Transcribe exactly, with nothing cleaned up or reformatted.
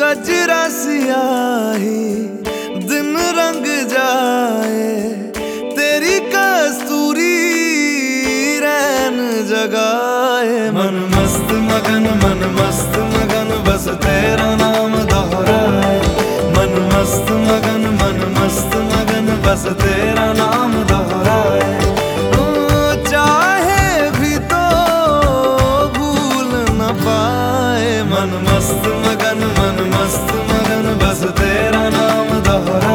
कजरा सियाही दिन रंग जाए, तेरी कस्तूरी रैन जगाए। मन मस्त मगन मन मस्त मगन बस तेरा नाम दोहराए। मन मस्त मगन मन मस्त मगन बस तेरा